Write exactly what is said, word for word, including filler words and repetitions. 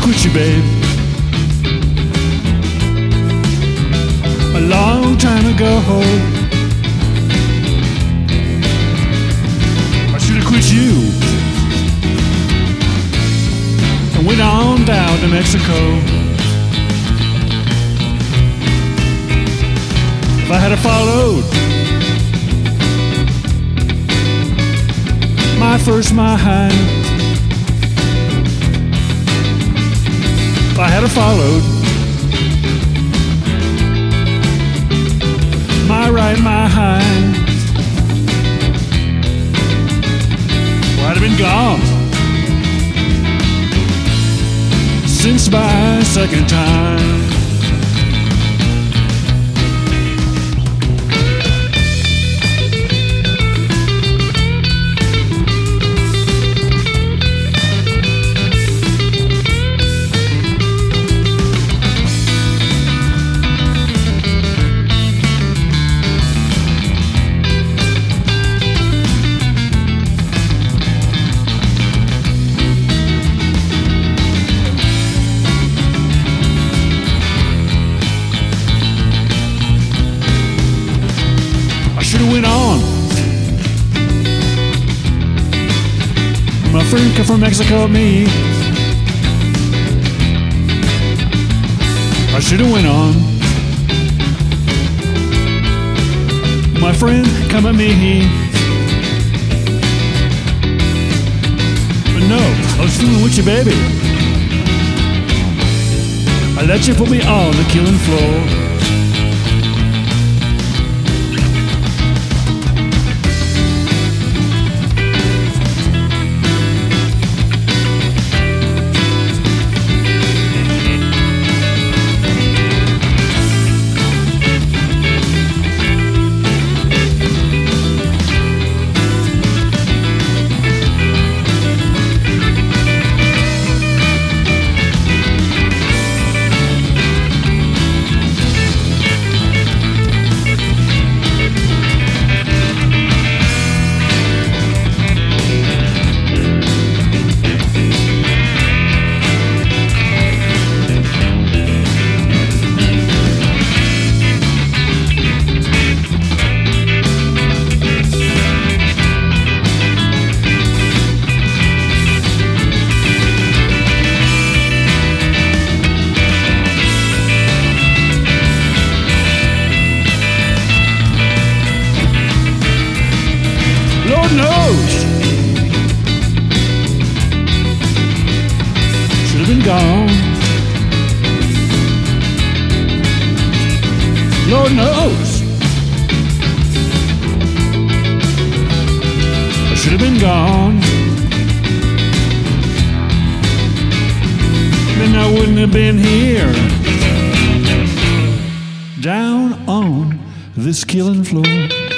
quit you, babe. A long time ago, I should have quit you and went on down to Mexico. If I had a followed my first mind, if I had a followed my right mind, well, I'd have been gone since my second time. Should've went on. My friend come from Mexico, me. I should've went on. My friend come at me. But no, I was fooling with you, baby. I let you put me on the killing floor. Lord knows, should have been gone. Lord knows, I should have been gone. Then I wouldn't have been here, down on this killing floor.